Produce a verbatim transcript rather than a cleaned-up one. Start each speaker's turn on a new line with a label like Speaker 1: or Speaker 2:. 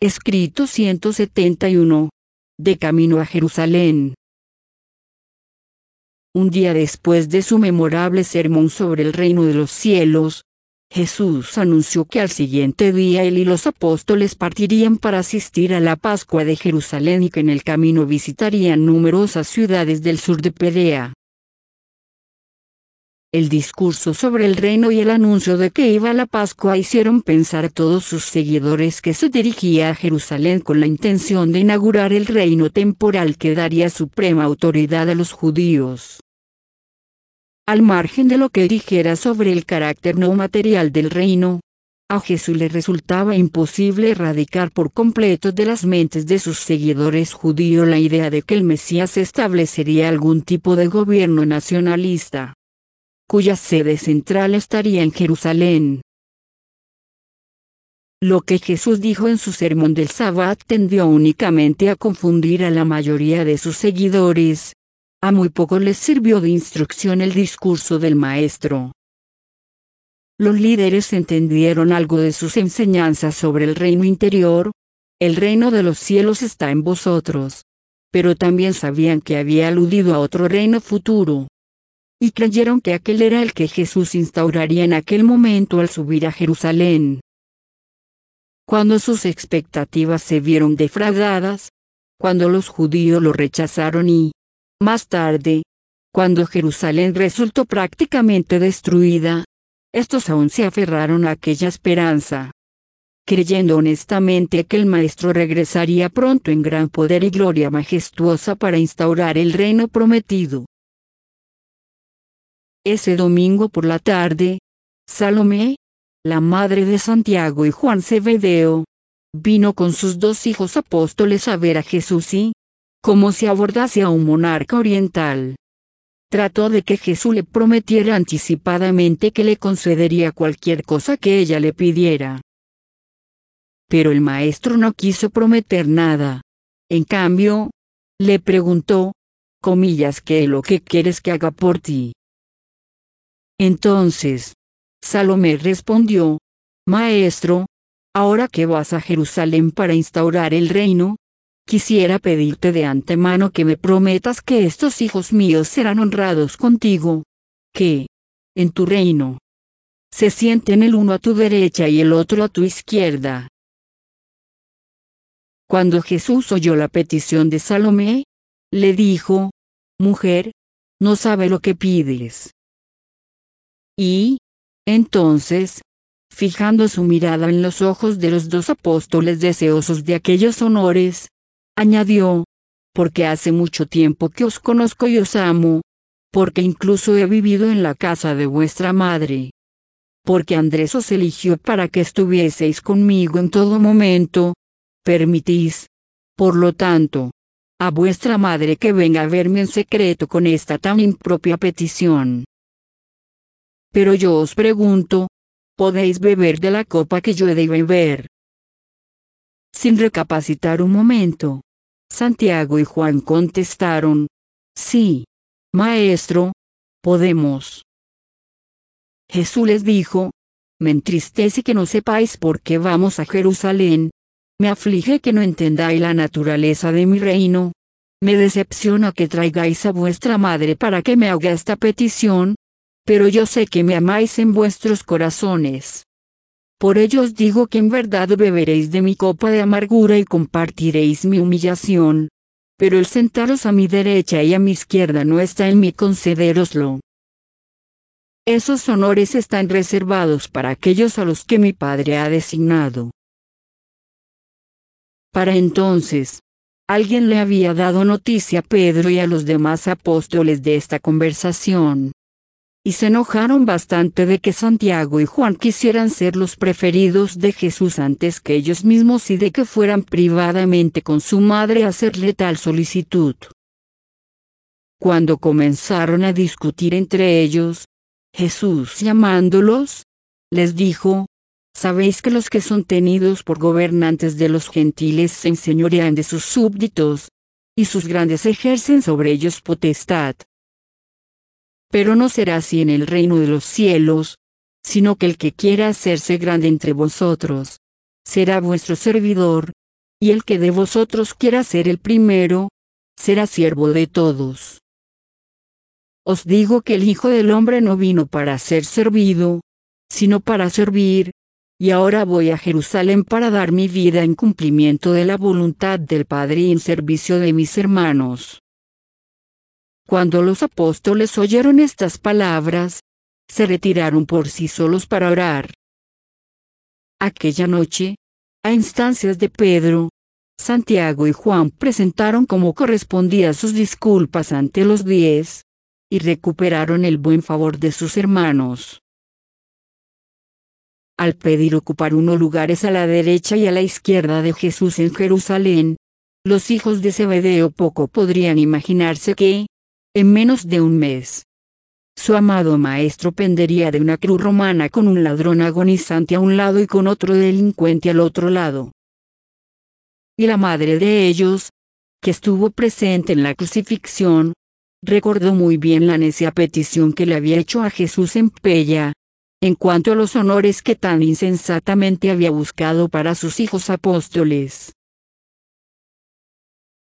Speaker 1: Escrito ciento setenta y uno. De camino a Jerusalén. Un día después de su memorable sermón sobre el reino de los cielos, Jesús anunció que al siguiente día él y los apóstoles partirían para asistir a la Pascua de Jerusalén y que en el camino visitarían numerosas ciudades del sur de Perea. El discurso sobre el reino y el anuncio de que iba la Pascua hicieron pensar a todos sus seguidores que se dirigía a Jerusalén con la intención de inaugurar el reino temporal que daría suprema autoridad a los judíos. Al margen de lo que dijera sobre el carácter no material del reino, a Jesús le resultaba imposible erradicar por completo de las mentes de sus seguidores judíos la idea de que el Mesías establecería algún tipo de gobierno nacionalista, cuya sede central estaría en Jerusalén. Lo que Jesús dijo en su sermón del Sabbat tendió únicamente a confundir a la mayoría de sus seguidores. A muy poco les sirvió de instrucción el discurso del Maestro. Los líderes entendieron algo de sus enseñanzas sobre el reino interior. El reino de los cielos está en vosotros. Pero también sabían que había aludido a otro reino futuro. Y creyeron que aquel era el que Jesús instauraría en aquel momento al subir a Jerusalén. Cuando sus expectativas se vieron defraudadas, cuando los judíos lo rechazaron y, más tarde, cuando Jerusalén resultó prácticamente destruida, estos aún se aferraron a aquella esperanza, creyendo honestamente que el Maestro regresaría pronto en gran poder y gloria majestuosa para instaurar el reino prometido. Ese domingo por la tarde, Salomé, la madre de Santiago y Juan Zebedeo, vino con sus dos hijos apóstoles a ver a Jesús y, como si abordase a un monarca oriental, trató de que Jesús le prometiera anticipadamente que le concedería cualquier cosa que ella le pidiera. Pero el maestro no quiso prometer nada. En cambio, le preguntó, comillas, ¿qué es lo que quieres que haga por ti? Entonces, Salomé respondió, Maestro, ahora que vas a Jerusalén para instaurar el reino, quisiera pedirte de antemano que me prometas que estos hijos míos serán honrados contigo, que, en tu reino, se sienten el uno a tu derecha y el otro a tu izquierda. Cuando Jesús oyó la petición de Salomé, le dijo, Mujer, no sabe lo que pides. Y, entonces, fijando su mirada en los ojos de los dos apóstoles deseosos de aquellos honores, añadió, porque hace mucho tiempo que os conozco y os amo, porque incluso he vivido en la casa de vuestra madre, porque Andrés os eligió para que estuvieseis conmigo en todo momento, permitís, por lo tanto, a vuestra madre que venga a verme en secreto con esta tan impropia petición. Pero yo os pregunto, ¿podéis beber de la copa que yo he de beber? Sin recapacitar un momento, Santiago y Juan contestaron, sí, Maestro, podemos. Jesús les dijo, me entristece que no sepáis por qué vamos a Jerusalén, me aflige que no entendáis la naturaleza de mi reino, me decepciona que traigáis a vuestra madre para que me haga esta petición, pero yo sé que me amáis en vuestros corazones. Por ello os digo que en verdad beberéis de mi copa de amargura y compartiréis mi humillación. Pero el sentaros a mi derecha y a mi izquierda no está en mí concedéroslo. Esos honores están reservados para aquellos a los que mi Padre ha designado. Para entonces, alguien le había dado noticia a Pedro y a los demás apóstoles de esta conversación. Y se enojaron bastante de que Santiago y Juan quisieran ser los preferidos de Jesús antes que ellos mismos y de que fueran privadamente con su madre a hacerle tal solicitud. Cuando comenzaron a discutir entre ellos, Jesús llamándolos, les dijo, ¿sabéis que los que son tenidos por gobernantes de los gentiles se enseñorean de sus súbditos, y sus grandes ejercen sobre ellos potestad? Pero no será así en el reino de los cielos, sino que el que quiera hacerse grande entre vosotros, será vuestro servidor, y el que de vosotros quiera ser el primero, será siervo de todos. Os digo que el Hijo del Hombre no vino para ser servido, sino para servir, y ahora voy a Jerusalén para dar mi vida en cumplimiento de la voluntad del Padre y en servicio de mis hermanos. Cuando los apóstoles oyeron estas palabras, se retiraron por sí solos para orar. Aquella noche, a instancias de Pedro, Santiago y Juan presentaron como correspondía sus disculpas ante los diez, y recuperaron el buen favor de sus hermanos. Al pedir ocupar unos lugares a la derecha y a la izquierda de Jesús en Jerusalén, los hijos de Zebedeo poco podrían imaginarse que, en menos de un mes, su amado maestro pendería de una cruz romana con un ladrón agonizante a un lado y con otro delincuente al otro lado. Y la madre de ellos, que estuvo presente en la crucifixión, recordó muy bien la necia petición que le había hecho a Jesús en Pella, en cuanto a los honores que tan insensatamente había buscado para sus hijos apóstoles.